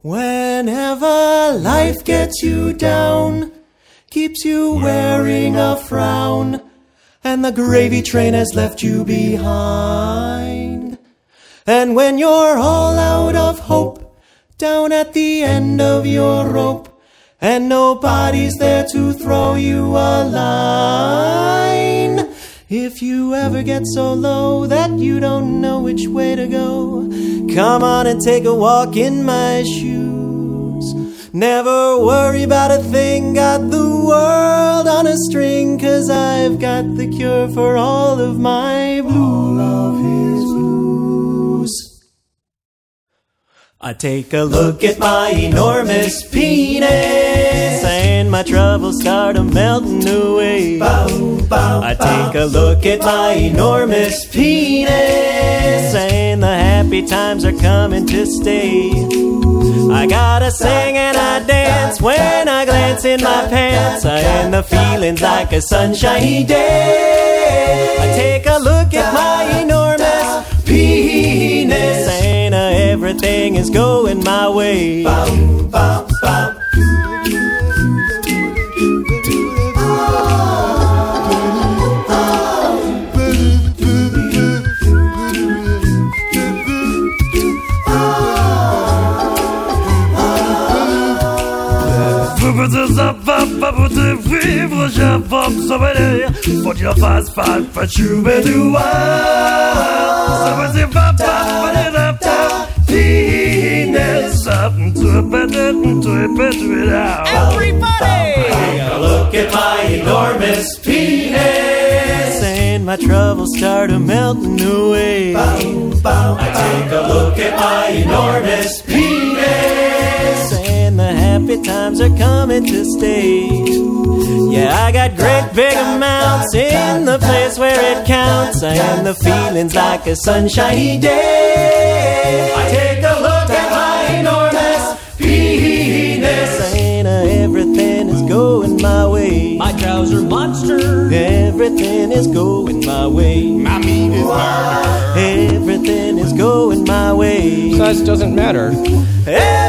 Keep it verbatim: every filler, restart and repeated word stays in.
Whenever life gets you down, keeps you wearing a frown, and the gravy train has left you behind. And when you're all out of hope, down at the end of your rope, and nobody's there to throw you a line. If you ever get so low that you don't know which way to go, come on and take a walk in my shoes. Never worry about a thing, got the world on a string, 'cause I've got the cure for all of my blues. All of his blues. I take a look at my enormous penis, and my troubles start a-melting away. Bow, bow, I take a look at my enormous penis, and the happy times are coming to stay. I gotta sing and I dance when I glance in my pants, and the feeling's like a sunshiny day. I take a look at my enormous penis, and uh, everything is going my way. Bow, bow, bow. Vivre, j'informe son bonheur. Faut qu'il en fasse pas, pas chouber du Ça va dire papa, pas de papa. Penis up to a better, to a better out. Everybody! Take a look at my enormous penis, and my troubles start a-melting away. Bow, bow, I take a look at my enormous penis, and the happy times are coming to stay. Yeah, I got great big amounts in the place where it counts, and the feeling's like a sunshiny day. I take a look at my enormous penis, and uh, everything is going my way. My trouser monster. Everything is going my way. My meat is murder. Everything is going my way. Size doesn't matter. Hey!